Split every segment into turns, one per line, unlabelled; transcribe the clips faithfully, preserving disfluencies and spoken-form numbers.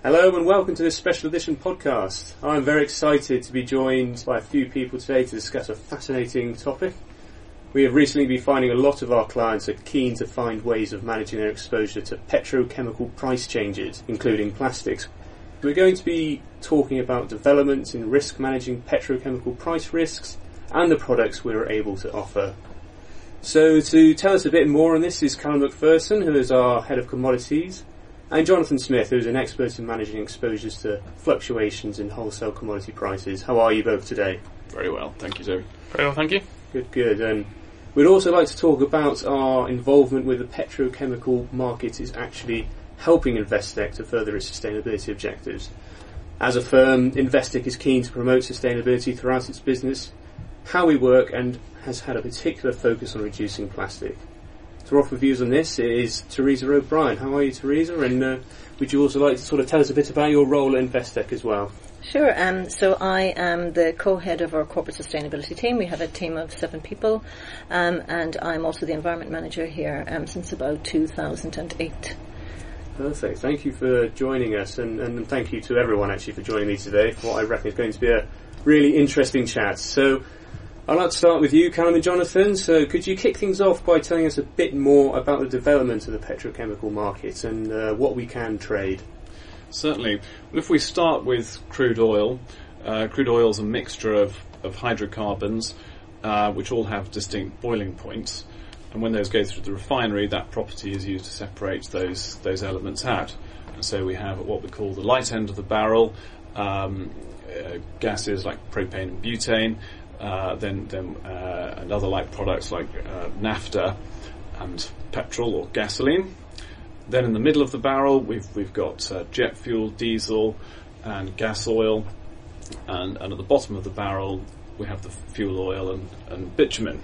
Hello and welcome to this special edition podcast. I'm very excited to be joined by a few people today to discuss a fascinating topic. We have recently been finding a lot of our clients are keen to find ways of managing their exposure to petrochemical price changes, including plastics. We're going to be talking about developments in risk managing petrochemical price risks and the products we're able to offer. So to tell us a bit more on this is Callum McPherson, who is our Head of Commodities, and Jonathan Smith, who is an expert in managing exposures to fluctuations in wholesale commodity prices. How are you both today?
Very well, thank you, Toby.
Very well, thank you.
Good, good. And we'd also like to talk about our involvement with the petrochemical market is actually helping Investec to further its sustainability objectives. As a firm, Investec is keen to promote sustainability throughout its business, how we work, and has had a particular focus on reducing plastic. To offer views on this is Teresa O'Brien. How are you, Teresa? And uh, would you also like to sort of tell us a bit about your role at Investec as well?
Sure. Um, so I am the co-head of our corporate sustainability team. We have a team of seven people, um, and I'm also the environment manager here um, since about two thousand eight.
Perfect. Thank you for joining us, and, and thank you to everyone actually for joining me today for what I reckon is going to be a really interesting chat. So I'd like to start with you, Callum and Jonathan. So could you kick things off by telling us a bit more about the development of the petrochemical market and uh, what we can trade?
Certainly. Well, if we start with crude oil, uh, crude oil is a mixture of, of hydrocarbons uh, which all have distinct boiling points, and when those go through the refinery, that property is used to separate those those elements out. And so we have what we call the light end of the barrel, um, uh, gases like propane and butane, Uh, then, then uh, and other like products like uh, naphtha and petrol or gasoline. Then in the middle of the barrel, we've we've got uh, jet fuel, diesel, and gas oil, and, and at the bottom of the barrel, we have the fuel oil and, and bitumen.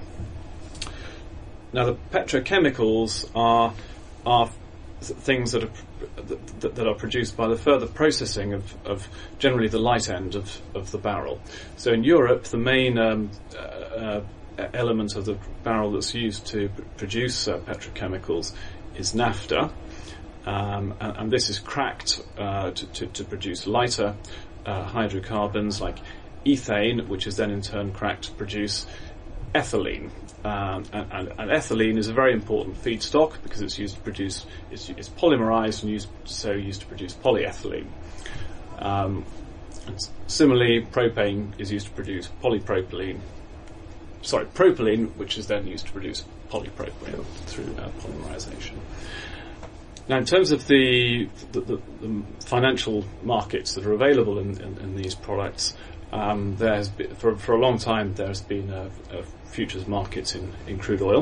Now, the petrochemicals are are th- things that are That, that are produced by the further processing of, of generally the light end of, of the barrel. So in Europe, the main um, uh, uh, element of the barrel that's used to p- produce uh, petrochemicals is naphtha, um, and, and this is cracked uh, to, to, to produce lighter uh, hydrocarbons like ethane, which is then in turn cracked to produce ethylene. Um, and, and, and ethylene is a very important feedstock because it's used to produce, it's, it's polymerized and used, so used to produce polyethylene. Um, similarly, propane is used to produce polypropylene, sorry, propylene, which is then used to produce polypropylene through uh, polymerization. Now, in terms of the, the, the, the financial markets that are available in, in, in these products, um, there's been, for, for a long time there's been a, a futures markets in, in crude oil,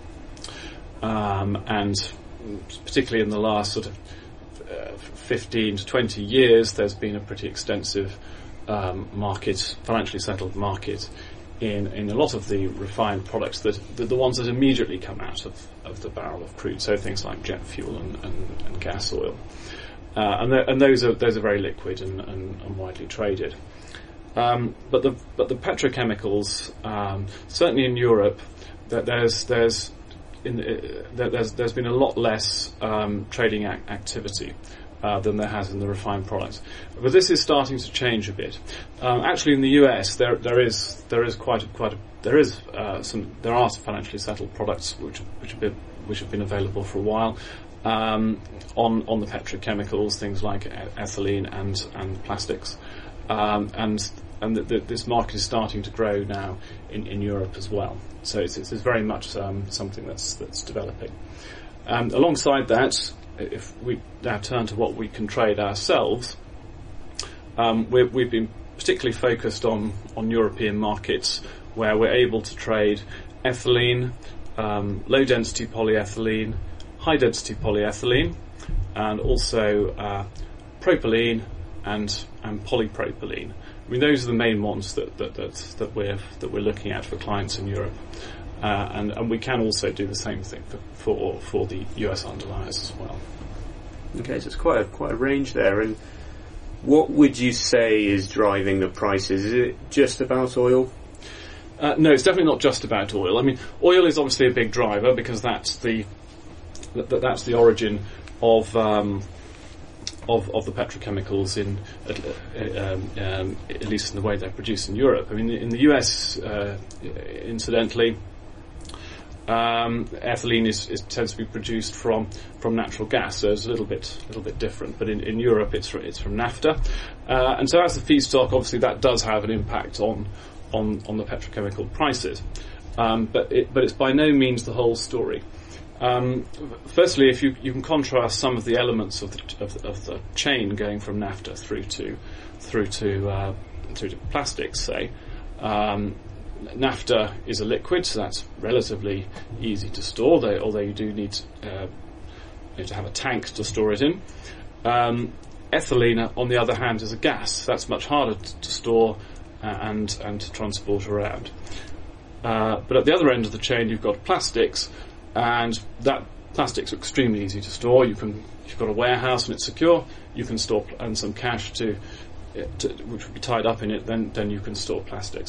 um, and particularly in the last sort of uh, fifteen to twenty years, there's been a pretty extensive um, market, financially settled market in, in a lot of the refined products that the, the ones that immediately come out of, of the barrel of crude. So things like jet fuel and, and, and gas oil, uh, and, and those are those are very liquid and, and, and widely traded. Um, but the but the petrochemicals, um, certainly in Europe, that there's there's in, uh, there's there's been a lot less um, trading ac- activity uh, than there has in the refined products. But this is starting to change a bit. Um, actually, in the U S, there there is there is quite a, quite a, there is uh, some there are some financially settled products which which have been which have been available for a while um, on on the petrochemicals, things like ethylene and and plastics, um, and. And that th- this market is starting to grow now in, in Europe as well. So it's, it's very much um, something that's that's developing. Um, alongside that, if we now turn to what we can trade ourselves, um, we've, we've been particularly focused on, on European markets where we're able to trade ethylene, um, low-density polyethylene, high-density polyethylene, and also uh, propylene and, and polypropylene. I mean, those are the main ones that that that, that we're that we're looking at for clients in Europe, uh, and and we can also do the same thing for for, for the U S underliers as well.
Okay, so it's quite a quite a range there. And what would you say is driving the prices? Is it just about oil?
Uh, no, it's definitely not just about oil. I mean, oil is obviously a big driver because that's the that, that's the origin of um, of, of the petrochemicals in at, um, um, at least in the way they're produced in Europe. I mean, in the U S, uh, incidentally, um, ethylene is, is tends to be produced from, from natural gas, so it's a little bit little bit different. But in, in Europe, it's it's from naphtha, uh, and so as the feedstock, obviously that does have an impact on on, on the petrochemical prices. Um, but it, but it's by no means the whole story. Um, firstly, if you you can contrast some of the elements of the of, the, of the chain going from naphtha through to through to uh, through to plastics, say. Um, naphtha is a liquid, so that's relatively easy to store, though, although you do need, uh, you need to have a tank to store it in. Um, ethylene, on the other hand, is a gas. That's much harder t- to store uh, and and to transport around. Uh, but at the other end of the chain, you've got plastics, and that plastics are extremely easy to store. You can, if you've got a warehouse and it's secure, you can store pl- and some cash to, to which would be tied up in it. Then then you can store plastics.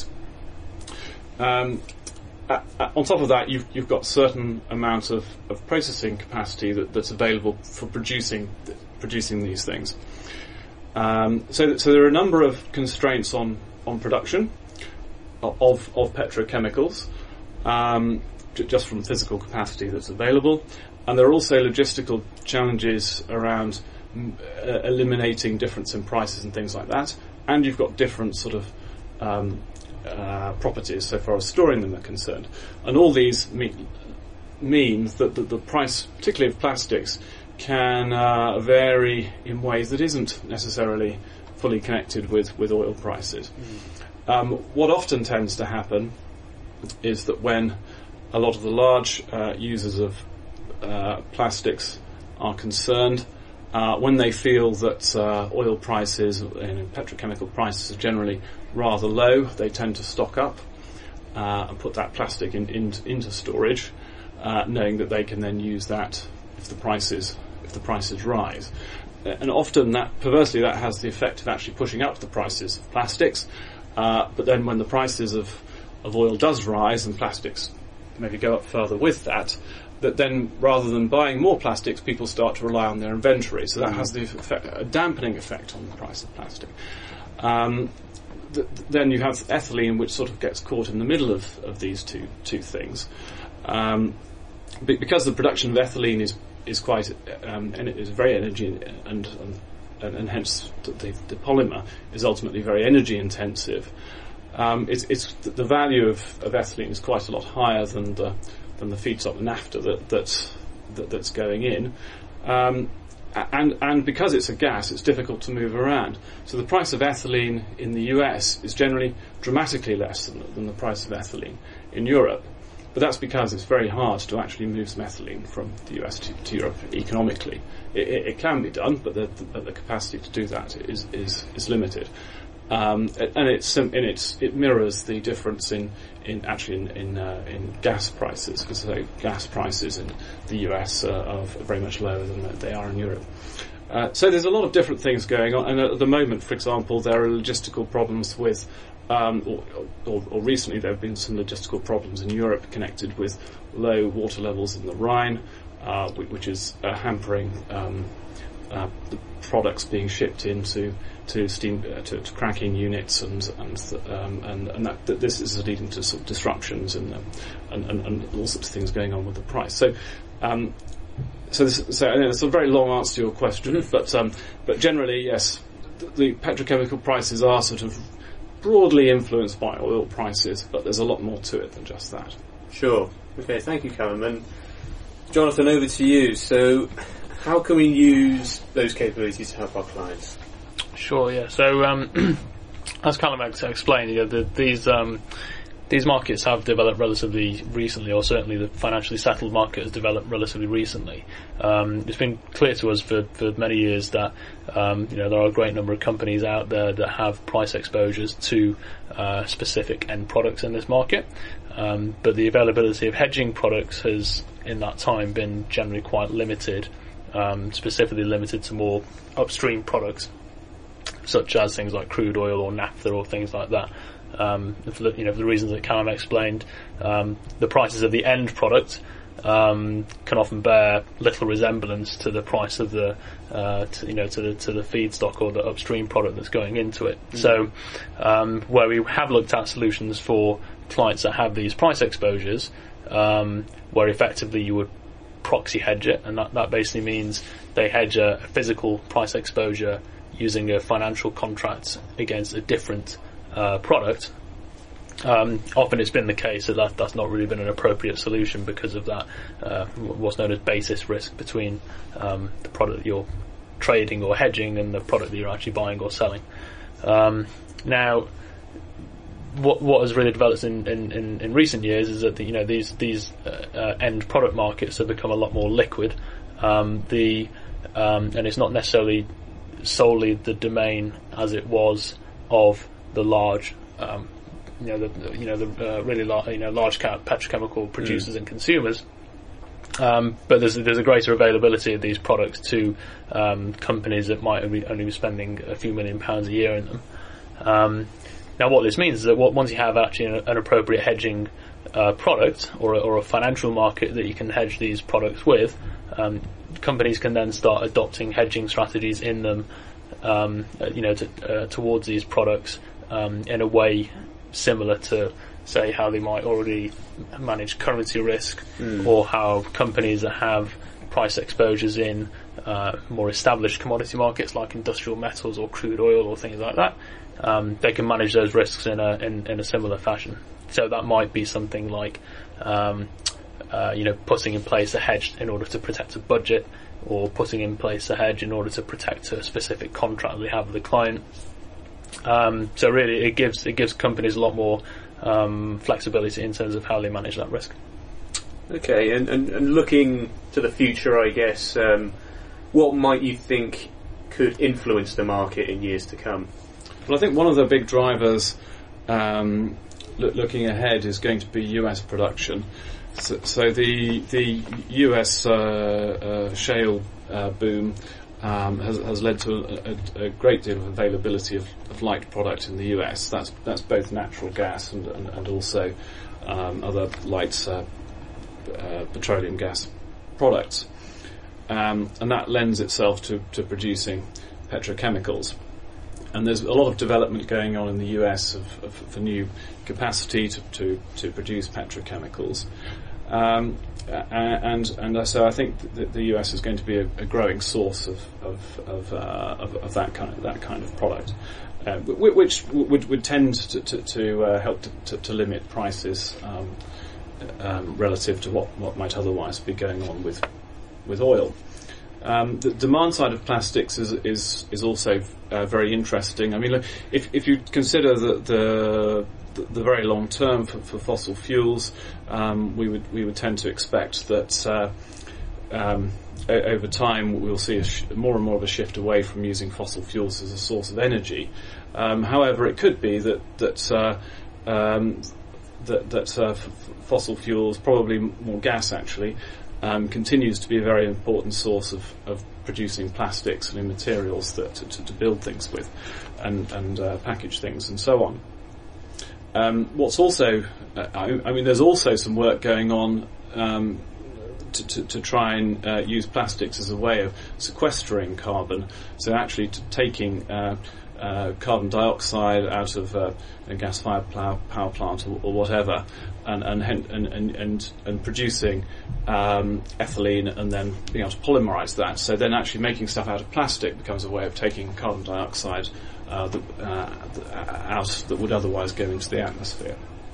Um, uh, uh, on top of that, you've, you've got certain amount of, of processing capacity that, that's available for producing th- producing these things. Um, so, so there are a number of constraints on, on production of of petrochemicals, um, j- just from physical capacity that's available, and there are also logistical challenges around m- uh, eliminating difference in prices and things like that. And you've got different sort of um, Uh, properties so far as storing them are concerned, and all these me- mean that the, the price, particularly of plastics, can uh, vary in ways that isn't necessarily fully connected with, with oil prices. Mm. Um, what often tends to happen is that when a lot of the large uh, users of uh, plastics are concerned, uh, when they feel that uh, oil prices and petrochemical prices are generally rather low, they tend to stock up uh, and put that plastic in, in, into storage, uh, knowing that they can then use that if the prices if the prices rise. And often, that perversely, that has the effect of actually pushing up the prices of plastics. Uh, but then, when the prices of of oil does rise and plastics maybe go up further with that, that then rather than buying more plastics, people start to rely on their inventory. So that mm. has the effect, a dampening effect on the price of plastic. Um, th- then you have ethylene, which sort of gets caught in the middle of, of these two two things. Um, be- because the production of ethylene is is quite um, and it is very energy and and, and hence the, the polymer is ultimately very energy intensive. Um, it's, it's the value of, of ethylene is quite a lot higher than the than the feedstock, the naphtha that, that, that that's going in, um, and and because it's a gas, it's difficult to move around. So the price of ethylene in the U S is generally dramatically less than, than the price of ethylene in Europe. But that's because it's very hard to actually move some ethylene from the U S to, to Europe economically. It, it, it can be done, but the, the, the capacity to do that is is, is limited. Um, and it's and it's it mirrors the difference in, in actually in in, uh, in gas prices, because so gas prices in the U S uh, are very much lower than they are in Europe. Uh, so there's a lot of different things going on, and at the moment, for example, there are logistical problems with, um, or, or, or recently there have been some logistical problems in Europe connected with low water levels in the Rhine, uh, which is uh, hampering um, uh, the products being shipped into to steam uh, to, to cracking units, and and um, and, and that, that this is leading to sort of disruptions and, um, and and and all sorts of things going on with the price. So. Um, So, this, so I know it's a very long answer to your question, mm-hmm. but um, but generally, yes, the, the petrochemical prices are sort of broadly influenced by oil prices, but there's a lot more to it than just that.
Sure. Okay, thank you, Callum. And Jonathan, over to you. So, how can we use those capabilities to help our clients?
Sure. Yeah. So, um, as Callum explained, you know, the, these. Um, These markets have developed relatively recently, or certainly the financially settled market has developed relatively recently. Um, it's been clear to us for, for many years that um, you know there are a great number of companies out there that have price exposures to uh, specific end products in this market, um, but the availability of hedging products has, in that time, been generally quite limited, um, specifically limited to more upstream products, such as things like crude oil or naphtha or things like that. Um, for the, you know, for the reasons that Callum explained, um, the prices of the end product um, can often bear little resemblance to the price of the, uh, to, you know, to the to the feedstock or the upstream product that's going into it. Mm. So, um, where we have looked at solutions for clients that have these price exposures, um, where effectively you would proxy hedge it, and that, that basically means they hedge a, a physical price exposure using a financial contract against a different uh, product. Um, often it's been the case that, that that's not really been an appropriate solution because of that uh, what's known as basis risk between um, the product that you're trading or hedging and the product that you're actually buying or selling. Um, now, what what has really developed in, in, in, in recent years is that the, you know these these uh, uh, end product markets have become a lot more liquid. Um, the um, and it's not necessarily solely the domain as it was of the large. Um, You know, the you know the uh, really large you know large cap petrochemical producers mm. and consumers, um, but there's there's a greater availability of these products to um, companies that might only, only be spending a few million pounds a year in them. Um, now, what this means is that what, once you have actually an, an appropriate hedging uh, product or a, or a financial market that you can hedge these products with, um, companies can then start adopting hedging strategies in them, um, you know, to, uh, towards these products um, in a way similar to, say, how they might already manage currency risk, mm. or how companies that have price exposures in uh, more established commodity markets like industrial metals or crude oil or things like that, um, they can manage those risks in a in, in a similar fashion. So that might be something like, um, uh, you know, putting in place a hedge in order to protect a budget, or putting in place a hedge in order to protect a specific contract they have with the client. Um, so really, it gives it gives companies a lot more um, flexibility in terms of how they manage that risk.
Okay, and, and, and looking to the future, I guess, um, what might you think could influence the market in years to come?
Well, I think one of the big drivers um, lo- looking ahead is going to be U S production. So, so the the U S uh, uh, shale uh, boom Um, has, has led to a, a, a great deal of availability of, of light product in the U S. That's that's both natural gas and and, and also um, other light uh, uh, petroleum gas products, um, and that lends itself to, to producing petrochemicals. And there's a lot of development going on in the U S of, of, for new capacity to, to, to produce petrochemicals. Um, Uh, and and so I think that the U S is going to be a, a growing source of of of, uh, of of that kind of that kind of product, uh, which would would tend to to, to uh, help to, to, to limit prices um, um, relative to what, what might otherwise be going on with with oil. Um, the demand side of plastics is is is also uh, very interesting. I mean, look, if if you consider the the the very long term for, for fossil fuels, um, we would we would tend to expect that uh, um, o- over time we'll see a sh- more and more of a shift away from using fossil fuels as a source of energy. Um, however, it could be that that uh, um, that, that uh, f- fossil fuels, probably more gas actually, um, continues to be a very important source of, of producing plastics and materials that to, to, to build things with, and and uh, package things and so on. Um, what's also, uh, I, I mean, there's also some work going on um, to, to, to try and uh, use plastics as a way of sequestering carbon. So actually t- taking uh, uh, carbon dioxide out of uh, a gas-fired power, power plant or, or whatever, and and, and and and and producing um, ethylene, and then being able to polymerize that. So then actually making stuff out of plastic becomes a way of taking carbon dioxide Uh, the, uh, out that would otherwise go into the atmosphere.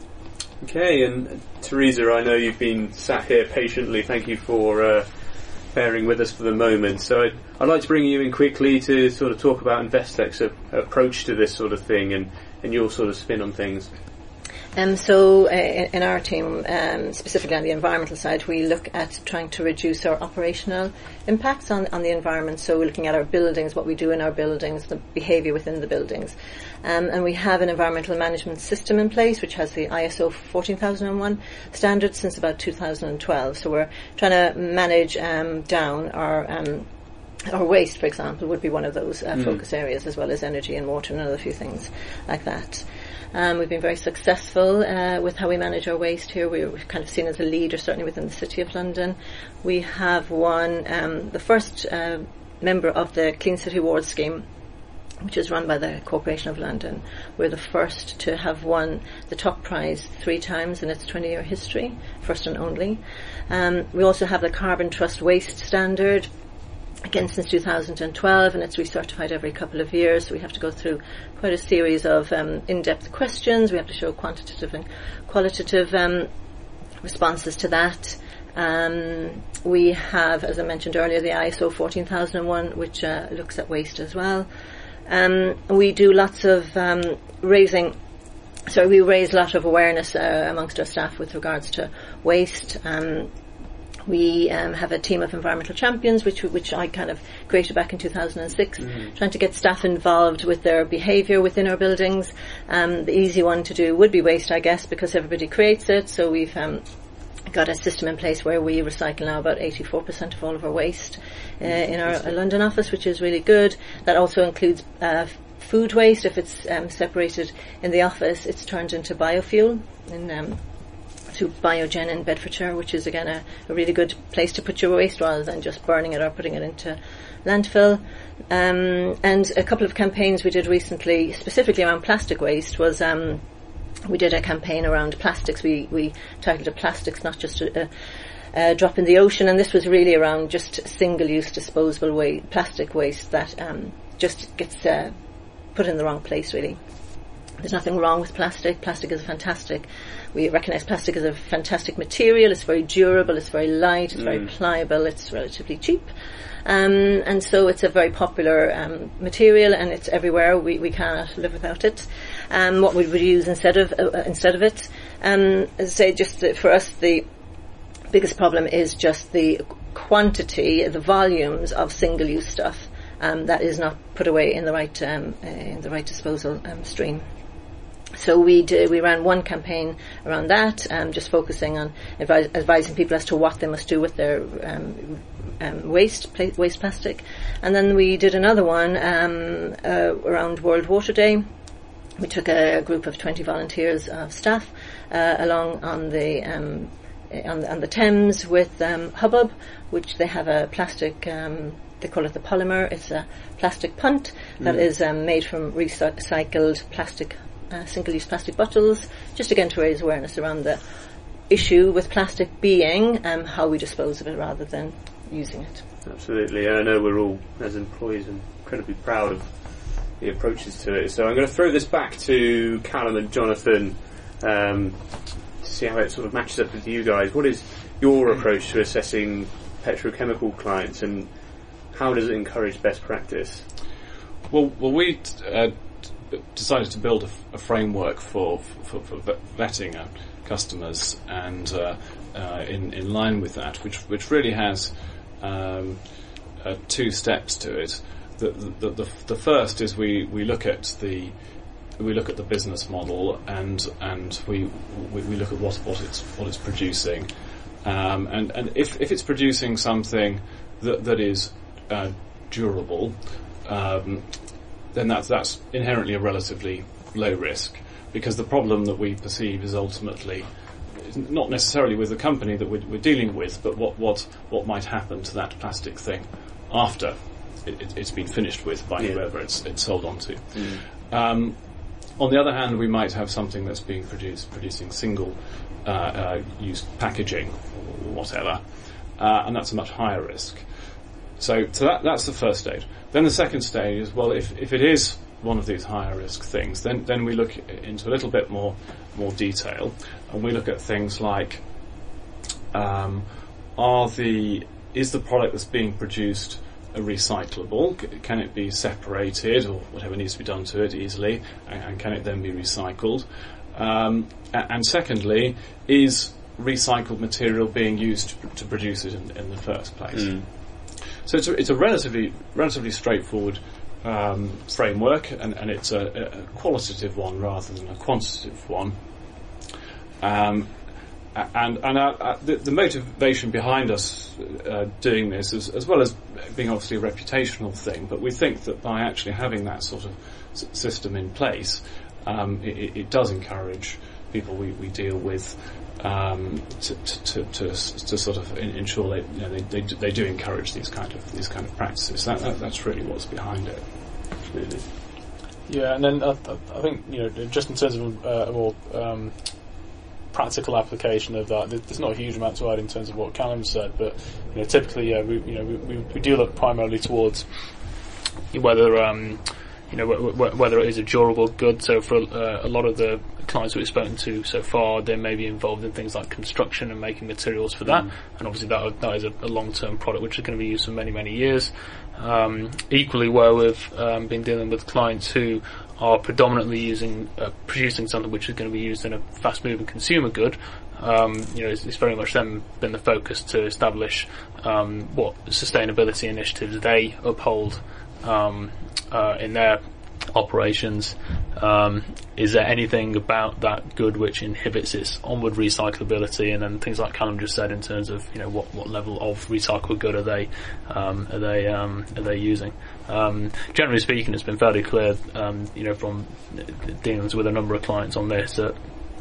Okay, and Teresa, I know you've been sat here patiently. Thank you for uh, bearing with us for the moment. So I'd, I'd like to bring you in quickly to sort of talk about Investec's a, approach to this sort of thing, and, and your sort of spin on things.
Um, so uh, in our team, um, specifically on the environmental side, we look at trying to reduce our operational impacts on, on the environment. So we're looking at our buildings, what we do in our buildings, the behaviour within the buildings. Um, and we have an environmental management system in place which has the I S O fourteen thousand one standard since about two thousand twelve. So we're trying to manage um, down our um, or waste, for example, would be one of those uh,
Mm.
focus areas, as well as energy and water and another few things like that. Um, we've been very successful uh, with how we manage our waste here. We're kind of seen as a leader, certainly within the City of London. We have won um, the first uh, member of the Clean City Awards scheme, which is run by the Corporation of London. We're the first to have won the top prize three times in its twenty-year history, first and only. Um, we also have the Carbon Trust Waste Standard, again since two thousand twelve, and it's recertified every couple of years. So we have to go through quite a series of um, in-depth questions. We have to show quantitative and qualitative um, responses to that. Um, we have, as I mentioned earlier, the I S O fourteen thousand one, which uh, looks at waste as well. Um, we do lots of um, raising, so we raise a lot of awareness uh, amongst our staff with regards to waste. Um, we um, have a team of environmental champions, which which I kind of created back in two thousand six, mm-hmm. trying to get staff involved with their behaviour within our buildings. Um, the easy one to do would be waste, I guess, because everybody creates it. So we've um, got a system in place where we recycle now about eighty-four percent of all of our waste uh, in our uh, London office, which is really good. That also includes uh, food waste. If it's um, separated in the office, it's turned into biofuel in, um, through Biogen in Bedfordshire, which is again a, a really good place to put your waste rather than just burning it or putting it into landfill. Um, and a couple of campaigns we did recently, specifically around plastic waste, was um, we did a campaign around plastics. We, we titled it Plastics, Not Just a, a Drop in the Ocean, and this was really around just single-use disposable wa- plastic waste that um, just gets uh, put in the wrong place, really. There's nothing wrong with plastic. Plastic is fantastic. We recognise plastic as a fantastic material. It's very durable, it's very light, it's mm. very pliable, it's relatively cheap. Um, and so it's a very popular um, material, and it's everywhere. We, we cannot live without it. Um, what we would use instead of uh, instead of it, um, as I say, just uh, for us, the biggest problem is just the quantity, the volumes of single-use stuff um, that is not put away in the right um, uh, in the right disposal um, stream. So we did, we ran one campaign around that, um, just focusing on advi- advising people as to what they must do with their um, um, waste pla- waste plastic. And then we did another one um, uh, around World Water Day. We took a group of twenty volunteers of staff uh, along on the um, on, the, on the Thames with um, Hubbub, which they have a plastic. Um, they call it the polymer. It's a plastic punt that mm. is um, made from recycled plastic. Uh, single-use plastic bottles, just again to raise awareness around the issue with plastic being um, how we dispose of it rather than using it.
Absolutely. I know we're all, as employees, incredibly proud of the approaches to it. So I'm going to throw this back to Callum and Jonathan um, to see how it sort of matches up with you guys. What is your approach to assessing petrochemical clients, and how does it encourage best practice?
Well, well, we uh, decided to build a, f- a framework for for, for vetting our customers, and uh, uh, in in line with that, which which really has um, uh, two steps to it. The the, the the first is we, we look at the we look at the business model, and and we we, we look at what, what it's what it's producing, um, and and if if it's producing something that that is uh, durable. Um, then that's, that's inherently a relatively low risk, because the problem that we perceive is ultimately not necessarily with the company that we're, we're dealing with, but what, what, what might happen to that plastic thing after it, it, it's been finished with by yeah. whoever it's, it's sold on to. Mm. Um, on the other hand, we might have something that's being produced, producing single uh, uh, use packaging or whatever, uh, and that's a much higher risk. So, so that, that's the first stage. Then the second stage is, well, if, if it is one of these higher risk things, then, then we look into a little bit more more detail, and we look at things like, um, are the is the product that's being produced recyclable? Can it be separated, or whatever needs to be done to it easily, and, and can it then be recycled? Um, and secondly, is recycled material being used to, to produce it in, in the first place? Mm. So it's a, it's a relatively relatively straightforward um, framework, and, and it's a, a qualitative one rather than a quantitative one. Um, and and our, our, the, the motivation behind us uh, doing this, is, as well as being obviously a reputational thing, but we think that by actually having that sort of s- system in place, um, it, it does encourage people we, we deal with um, to, to, to, to sort of ensure they, you know, they, they, do, they do encourage these kind of these kind of practices. That, that, that's really what's behind it. Really.
Yeah, and then I, I think, you know, just in terms of uh, a more um, practical application of that, there's not a huge amount to add in terms of what Callum said, but you know, typically, yeah, we you know we, we, we do look primarily towards whether um, you know w- w- whether it is a durable good. So for uh, a lot of the clients that we've spoken to so far, they may be involved in things like construction and making materials for that, mm. and obviously that that is a, a long-term product which is going to be used for many many years. Um, equally, where we've um, been dealing with clients who are predominantly using uh, producing something which is going to be used in a fast-moving consumer good, um, you know, it's, it's very much them been the focus to establish um, what sustainability initiatives they uphold um, uh, in their operations. Um, is there anything about that good which inhibits its onward recyclability, and then things like Callum just said in terms of, you know, what, what level of recycled good are they um, are they um, are they using? Um, generally speaking, it's been fairly clear, um, you know, from dealings with a number of clients on this that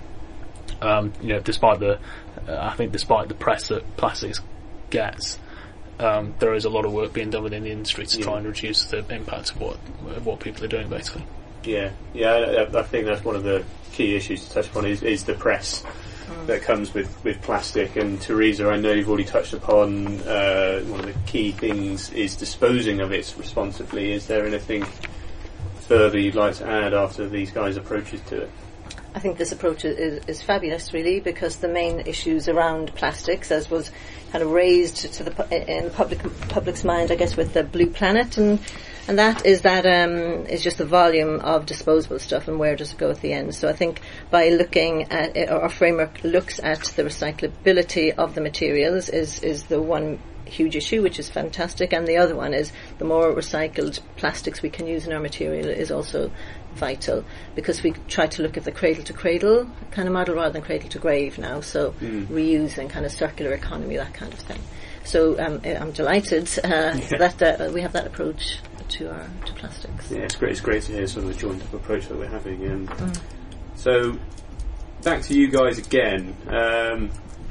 um, you know, despite the uh, I think despite the press that plastics gets, Um, there is a lot of work being done within the industry to yeah. try and reduce the impact of what of what people are doing, basically.
Yeah, yeah, I, I think that's one of the key issues to touch upon is, is the press mm. that comes with, with plastic. And Teresa, I know you've already touched upon uh, one of the key things is disposing of it responsibly. Is there anything further you'd like to add after these guys' approaches to it?
I think this approach is, is fabulous, really, because the main issues around plastics, as was kind of raised to the in the public public's mind, I guess, with the Blue Planet, and and that is that um, is just the volume of disposable stuff and where does it go at the end. So I think by looking at it, our framework looks at the recyclability of the materials is is the one huge issue, which is fantastic, and the other one is the more recycled plastics we can use in our material is also vital, because we try to look at the cradle to cradle kind of model rather than cradle to grave now, so mm. reuse and kind of circular economy, that kind of thing. So um, I'm delighted uh, yeah. that uh, we have that approach to our to plastics.
Yeah, it's great. It's great to hear sort of a joint up approach that we're having. And mm. so back to you guys again. Um,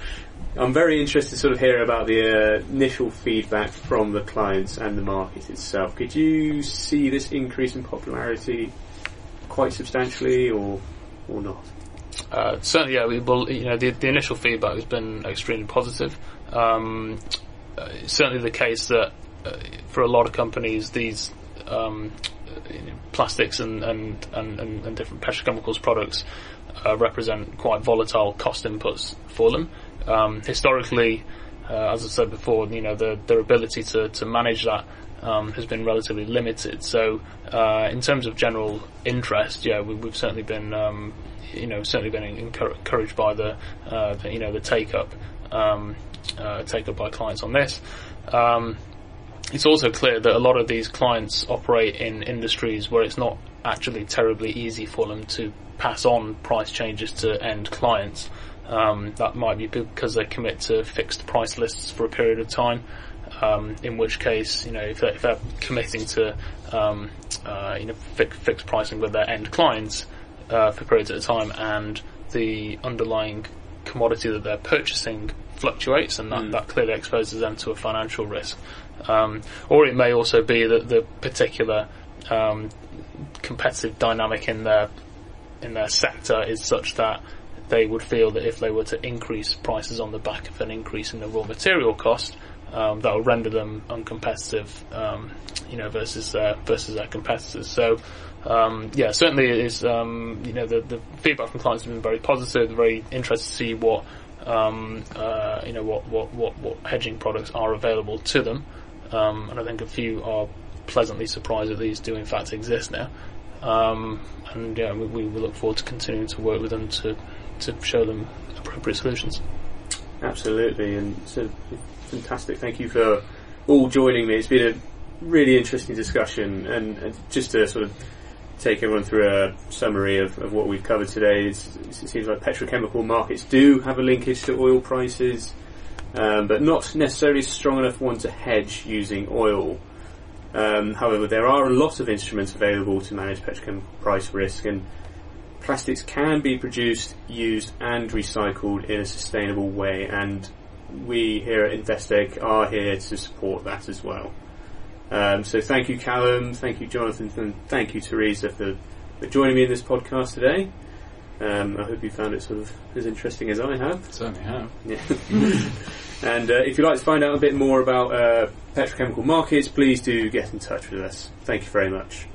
I'm very interested to sort of hear about the uh, initial feedback from the clients and the market itself. Could you see this increase in popularity quite substantially, or or not?
Uh, certainly, yeah. We will, you know, the, the initial feedback has been extremely positive. Um, uh, it's certainly the case that uh, for a lot of companies, these um, you know, plastics and and, and, and and different petrochemicals products uh, represent quite volatile cost inputs for them. Um, historically, uh, as I said before, you know, the, their ability to, to manage that um, has been relatively limited. So, uh, in terms of general interest, yeah, we, we've certainly been, um, you know, certainly been encour- encouraged by the, uh, the, you know, the take up, um, uh, take up by clients on this. Um, it's also clear that a lot of these clients operate in industries where it's not actually terribly easy for them to pass on price changes to end clients. Um, that might be because they commit to fixed price lists for a period of time, um, in which case, you know, if they're, if they're committing to, um, uh, you know, fi- fixed pricing with their end clients uh, for periods at a time, and the underlying commodity that they're purchasing fluctuates, and that, mm. that clearly exposes them to a financial risk. Um, or it may also be that the particular um, competitive dynamic in their in their sector is such that they would feel that if they were to increase prices on the back of an increase in the raw material cost, um, that would render them uncompetitive, um, you know, versus uh, versus their competitors. So, um, yeah, certainly it is. Um, you know, the, the feedback from clients has been very positive. They're very interested to see what, um, uh, you know, what, what, what, what hedging products are available to them, um, and I think a few are pleasantly surprised that these do in fact exist now. Um, and yeah, we, we look forward to continuing to work with them to. to show them appropriate solutions.
Absolutely, and so fantastic. Thank you for all joining me. It's been a really interesting discussion, and, and just to sort of take everyone through a summary of, of what we've covered today, it's, it seems like petrochemical markets do have a linkage to oil prices. um, but not necessarily a strong enough one to hedge using oil. Um, however, there are a lot of instruments available to manage petrochemical price risk, and plastics can be produced, used and recycled in a sustainable way, and we here at Investec are here to support that as well. Um, so thank you, Callum, thank you, Jonathan, and thank you, Teresa, for, for joining me in this podcast today. Um, I hope you found it sort of as interesting as I have.
Certainly have.
Yeah. And uh, if you'd like to find out a bit more about uh, petrochemical markets, please do get in touch with us. Thank you very much.